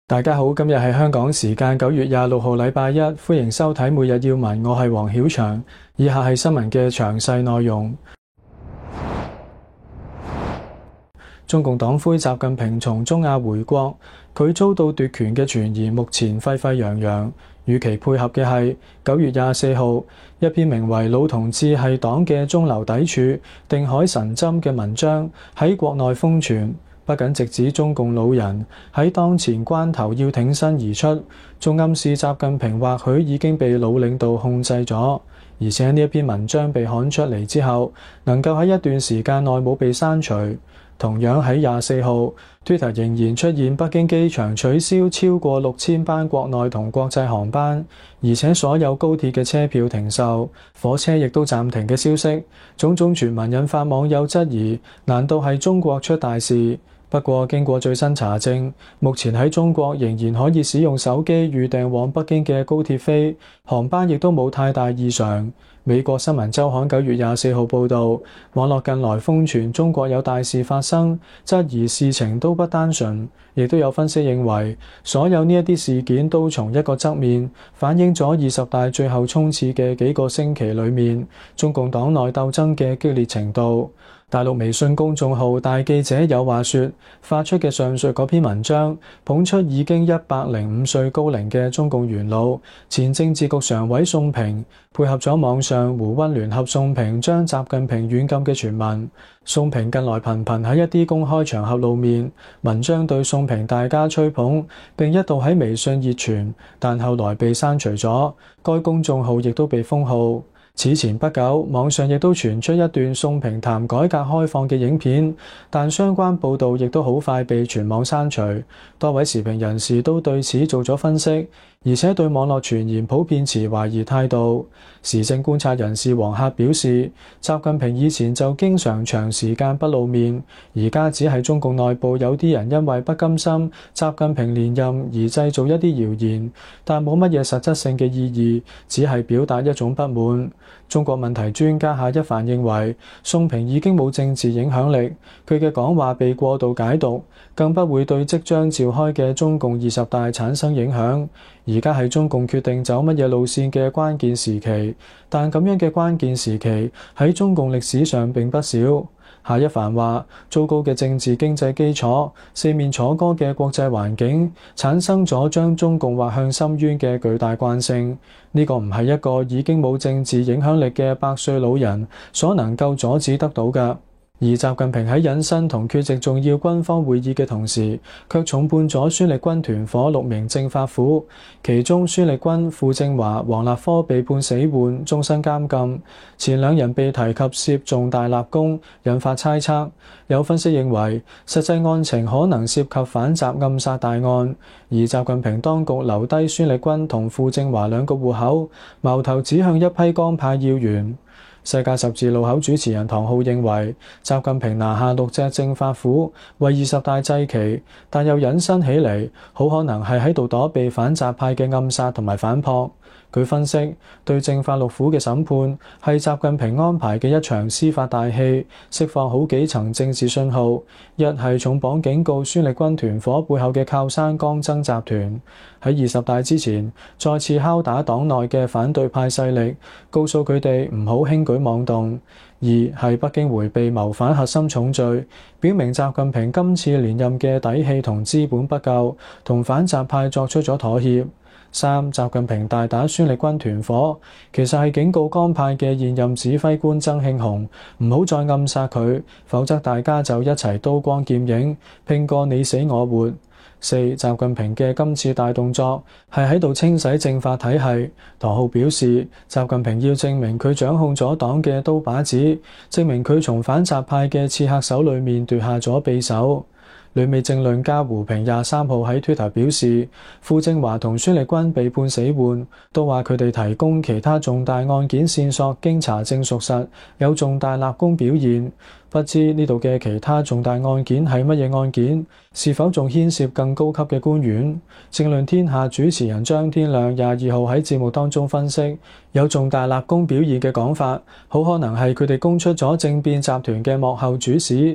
大家好，今日係香港時間9月26號禮拜一，歡迎收睇每日要聞，我係黃曉翔。以下係新聞嘅詳細內容。中共黨魁習近平從中亞回國，佢遭到奪權嘅傳言目前沸沸揚揚。與其配合嘅係9月24號一篇名為《老同志係黨嘅中流砥柱，定海神針》嘅文章喺國內瘋傳。不僅直指中共老人喺當前關頭要挺身而出，仲暗示習近平或許已經被老領導控制咗。而且呢一篇文章被刊出嚟之後，能夠喺一段時間內冇被刪除。同樣喺24號 Twitter 仍然出現北京機場取消超過6000班國內同國際航班，而且所有高鐵嘅車票停售，火車亦都暫停嘅消息。種種傳聞引發網友質疑，難道係中國出大事？不過經過最新查證，目前喺中國仍然可以使用手機預訂往北京嘅高鐵飛，航班亦都冇太大異常。美國新聞週刊9月24號報導，網絡近來瘋傳中國有大事發生，質疑事情都不單純。亦都有分析認為，所有呢一啲事件都從一個側面反映咗20大最後衝刺嘅幾個星期裏面，中共黨內鬥爭嘅激烈程度。大陸微信公眾號大記者有話說發出嘅上述嗰篇文章，捧出已經105歲高齡嘅中共元老、前政治局常委宋平，配合咗網上胡溫聯合宋平將習近平軟禁嘅傳聞。宋平近來頻頻喺一啲公開場合露面，文章對宋平大加吹捧，並一度喺微信熱傳，但後來被刪除咗，該公眾號亦都被封號。此前不久，網上亦都傳出一段宋平談改革開放嘅影片，但相關報導亦都好快被全網刪除。多位時評人士都對此做咗分析，而且對網絡傳言普遍持懷疑態度。時政觀察人士黃客表示，習近平以前就經常長時間不露面，而家只係中共內部有啲人因為不甘心習近平連任而製造一啲謠言，但冇乜嘢實質性嘅意義，只係表達一種不滿。中國問題專家夏一帆認為，宋平已經冇政治影響力，佢嘅講話被過度解讀，更不會對即將召開嘅中共20大產生影響。而家係中共決定走乜嘢路線嘅關鍵時期，但咁樣嘅關鍵時期喺中共歷史上並不少。夏一帆話，糟糕嘅政治經濟基礎、四面楚歌嘅國際環境，產生咗將中共劃向深淵嘅巨大慣性。呢個唔係一個已經冇政治影響力嘅百歲老人所能夠阻止得到㗎。而習近平喺隱身同缺席重要軍方會議嘅同時，卻重判咗孫力軍團伙6名政法府，其中孫力軍、傅政華、王立科被判死緩、終身監禁，前2人被提及涉重大立功，引發猜測。有分析認為，實際案情可能涉及反習暗殺大案，而習近平當局留低孫力軍同傅政華2個戶口，矛頭指向一批江派要員。世界十字路口主持人唐浩認為，習近平拿下6隻政法府為20大祭旗，但又隱身起嚟，好可能係喺度躲避反習派嘅暗殺同埋反撲。佢分析，對政法6府嘅審判係習近平安排嘅一場司法大戲，釋放好幾層政治信號。一係重磅警告孫力軍團伙背後嘅靠山江曾集團，喺20大之前再次敲打黨內嘅反對派勢力，告訴佢哋唔好輕舉妄動。二係北京迴避謀反核心重罪，表明習近平今次連任嘅底氣同資本不夠，同反習派作出咗妥協。3. 習近平大打孫力軍團伙，其實係警告江派嘅現任指揮官曾慶紅唔好再暗殺佢，否則大家就一齊刀光劍影，拼個你死我活。4. 習近平嘅今次大動作係喺度清洗政法體系。唐浩表示，習近平要證明佢掌控咗黨嘅刀把子，證明佢從反習派嘅刺客手裏面奪下咗匕首。旅美政論家胡平23號喺 Twitter 表示，傅政華同孫力軍被判死緩，都話佢哋提供其他重大案件線索，經查證屬實，有重大立功表現。不知呢度嘅其他重大案件係乜嘢案件？是否仲牽涉更高級嘅官員？政論天下主持人張天亮22號喺節目當中分析，有重大立功表現嘅講法，好可能係佢哋供出咗政變集團嘅幕後主使。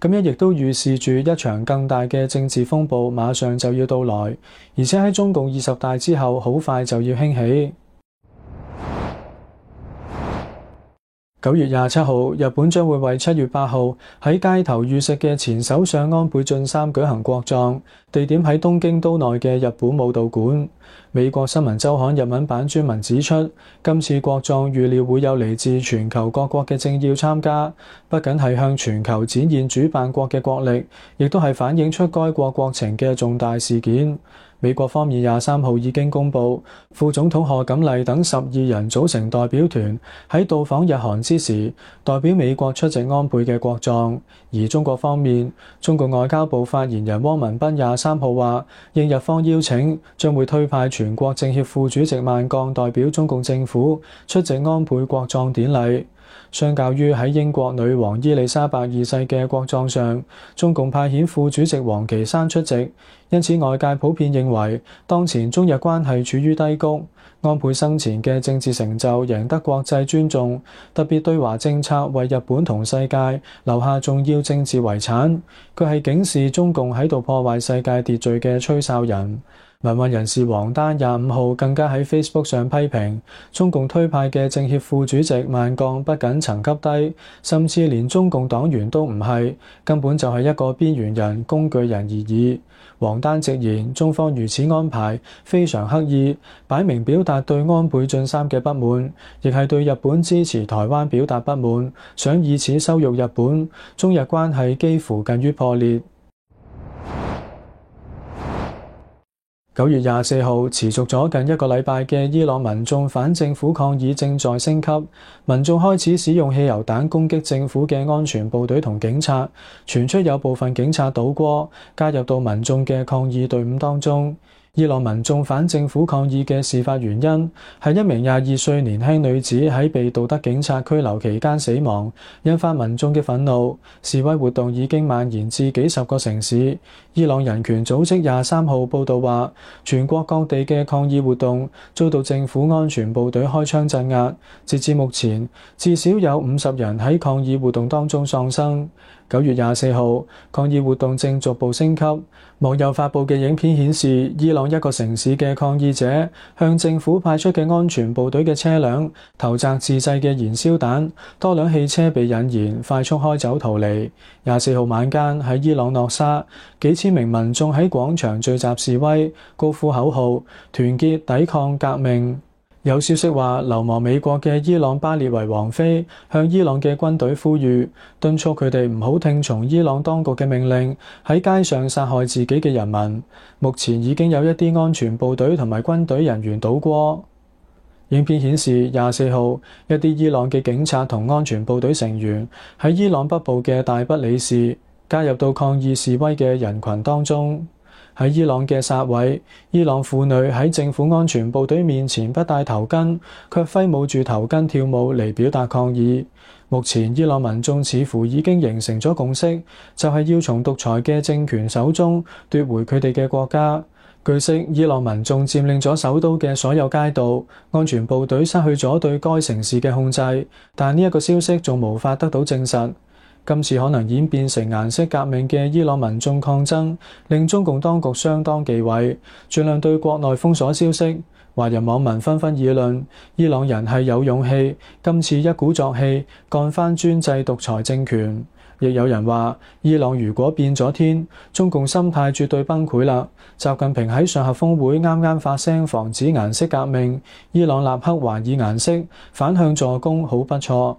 咁樣亦都預示住一場更大嘅政治風暴馬上就要到來，而且喺中共20大之後好快就要興起。9月27號，日本將會為7月8號喺街頭遇刺嘅前首相安倍晉三舉行國葬，地點喺東京都內嘅日本武道館。美國新聞週刊日文版專文指出，今次國葬預料會有嚟自全球各國嘅政要參加，不僅係向全球展現主辦國嘅國力，亦都係反映出該國國情嘅重大事件。美國方面23號已經公布，副總統賀錦麗等12人組成代表團喺到訪日韓之時，代表美國出席安倍嘅國葬。而中國方面，中國外交部發言人汪文斌23號話，應日方邀請，將會推派全國政協副主席萬鋼代表中共政府出席安倍國葬典禮。相較於喺英國女王伊麗莎白二世嘅國葬上，中共派遣副主席王岐山出席，因此外界普遍認為，當前中日關係處於低谷。安倍生前嘅政治成就贏得國際尊重，特別對華政策為日本同世界留下重要政治遺產。佢係警示中共喺度破壞世界秩序嘅吹哨人。民運人士王丹25號更加喺 Facebook 上批評，中共推派嘅政協副主席萬鋼不僅層級低，甚至連中共黨員都唔係，根本就係一個邊緣人、工具人而已。王丹直言，中方如此安排非常刻意，擺明表達對安倍晉三嘅不滿，亦係對日本支持台灣表達不滿，想以此羞辱日本，中日關係幾乎近於破裂。9月24號，持續咗近一個禮拜嘅伊朗民眾反政府抗議正在升級，民眾開始使用汽油彈攻擊政府嘅安全部隊同警察，傳出有部分警察倒戈，加入到民眾嘅抗議隊伍當中。伊朗民眾反政府抗議嘅事發原因係一名22歲年輕女子喺被道德警察拘留期間死亡，引發民眾嘅憤怒。示威活動已經蔓延至幾十個城市。伊朗人權組織23號報導話，全國各地嘅抗議活動遭到政府安全部隊開槍鎮壓，截至目前至少有50人喺抗議活動當中喪生。9月24號，抗議活動正逐步升級。網友發布嘅影片顯示，伊朗一個城市嘅抗議者向政府派出嘅安全部隊嘅車輛投擲自製嘅燃燒彈，多輛汽車被引燃，快速開走逃離。24號晚間喺伊朗諾沙，幾千名民眾喺廣場聚集示威，高呼口號，團結抵抗革命。有消息話，流亡美國嘅伊朗巴列維王妃向伊朗嘅軍隊呼籲，敦促佢哋唔好聽從伊朗當局嘅命令，喺街上殺害自己嘅人民。目前已經有一啲安全部隊同埋軍隊人員倒戈。影片顯示，24號一啲伊朗嘅警察同安全部隊成員喺伊朗北部嘅大不里士加入到抗議示威嘅人群當中。喺伊朗嘅薩韋，伊朗婦女喺政府安全部隊面前不戴頭巾，卻揮舞住頭巾跳舞嚟表達抗議。目前伊朗民眾似乎已經形成咗共識，就係要從獨裁嘅政權手中奪回佢哋嘅國家。據悉，伊朗民眾佔領咗首都嘅所有街道，安全部隊失去咗對該城市嘅控制，但呢一個消息仲無法得到證實。今次可能演變成顏色革命嘅伊朗民眾抗爭，令中共當局相當忌諱，盡量對國內封鎖消息。華人網民紛紛議論，伊朗人係有勇氣，今次一鼓作氣幹翻專制獨裁政權。亦有人話，伊朗如果變咗天，中共心態絕對崩潰啦。習近平喺上合峰會啱啱發聲防止顏色革命，伊朗立刻還以顏色，反向助攻，好不錯。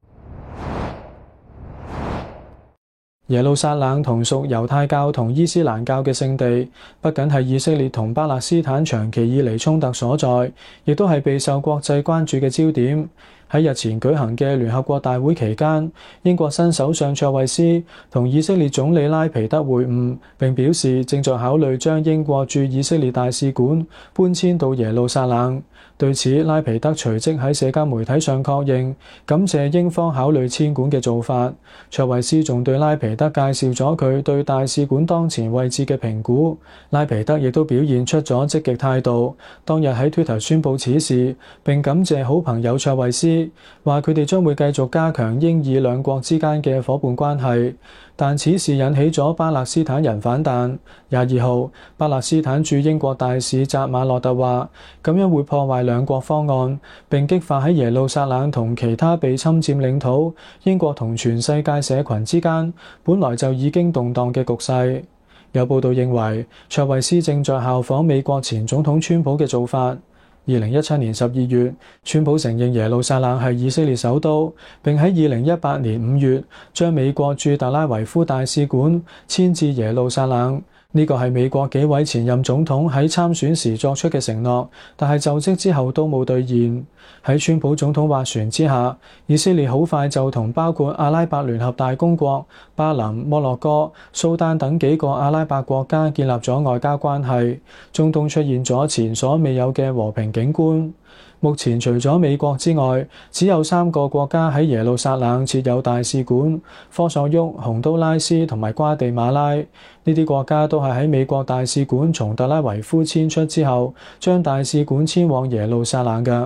耶路撒冷同屬猶太教同伊斯蘭教嘅聖地，不僅係以色列同巴勒斯坦長期以嚟衝突所在，亦都係備受國際關注嘅焦點。喺日前舉行嘅聯合國大會期間，英國新首相卓慧思同以色列總理拉皮德會晤，並表示正在考慮將英國駐以色列大使館搬遷到耶路撒冷。對此，拉皮德隨即喺社交媒體上確認，感謝英方考慮遷館嘅做法。卓慧思仲對拉皮德介紹咗佢對大使館當前位置嘅評估。拉皮德亦都表現出咗積極態度，當日喺 Twitter 宣佈此事，並感謝好朋友卓慧思斯，話佢哋將會繼續加強英以兩國之間嘅夥伴關係，但此事引起咗巴勒斯坦人反彈。22號，巴勒斯坦駐英國大使扎馬諾特話，咁樣會破壞兩國方案，並激發喺耶路撒冷同其他被侵佔領土、英國同全世界社群之間本來就已經動盪嘅局勢。有報道認為，卓慧思正在效仿美國前總統川普嘅做法。2017年12月，川普承認耶路撒冷係以色列首都，並喺2018年5月將美國駐特拉維夫大使館遷至耶路撒冷。呢個係美國幾位前任總統喺參選時作出嘅承諾，但係就職之後都冇兌現。喺川普總統斡旋之下，以色列好快就同包括阿拉伯聯合大公國、巴林、摩洛哥、蘇丹等幾個阿拉伯國家建立咗外交關係，中東出現咗前所未有嘅和平景觀。目前除咗美國之外，只有3個國家喺耶路撒冷設有大使館：科索沃、洪都拉斯同埋瓜地馬拉。呢啲國家都係喺美國大使館從特拉維夫遷出之後，將大使館遷往耶路撒冷嘅。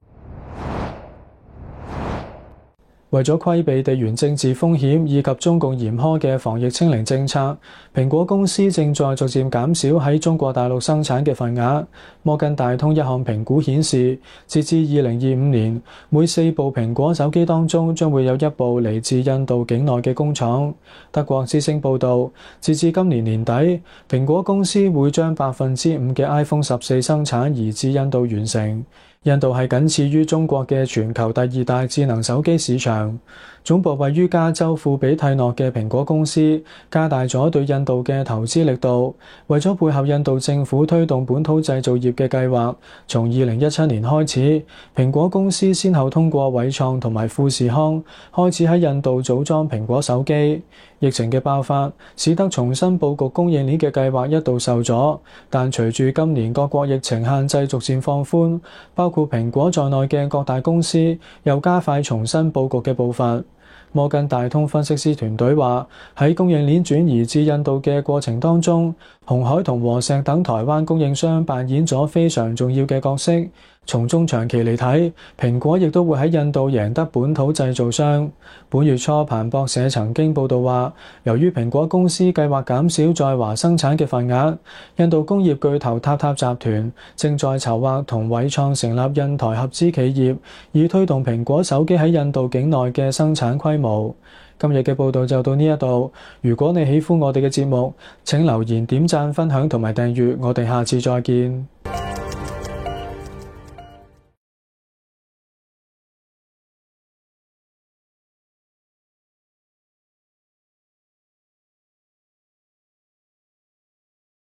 為咗規避地緣政治風險以及中共嚴苛嘅防疫清零政策，蘋果公司正在逐漸減少喺中國大陸生產嘅份額。摩根大通一項評估顯示，截至2025年，每4部蘋果手機當中將會有1部嚟自印度境內嘅工廠。德國之聲報導，截至今年年底，蘋果公司會將5%嘅 iPhone 14生產移至印度完成。印度係僅次於中國嘅全球第2大智能手機市場。總部位於加州庫比蒂諾嘅蘋果公司加大咗對印度嘅投資力度，為咗配合印度政府推動本土製造業嘅計劃，從2017年開始，蘋果公司先後通過緯創同埋富士康開始喺印度組裝蘋果手機。疫情嘅爆發使得重新佈局供應鏈嘅計劃一度受阻，但隨住今年各國疫情限制逐漸放寬，包括蘋果在內嘅各大公司又加快重新佈局嘅步伐。摩根大通分析師團隊話，喺供應鏈轉移至印度嘅過程當中，鴻海同和碩等台灣供應商扮演咗非常重要嘅角色。從中長期嚟睇，蘋果亦都會喺印度贏得本土製造商。本月初，彭博社曾經報道話，由於蘋果公司計劃減少在華生產嘅份額，印度工業巨頭塔塔集團正在籌劃同緯創成立印台合資企業，以推動蘋果手機喺印度境內嘅生產規模。今日嘅報道就到呢一度。如果你喜歡我哋嘅節目，請留言、點讚、分享同埋訂閱。我哋下次再見。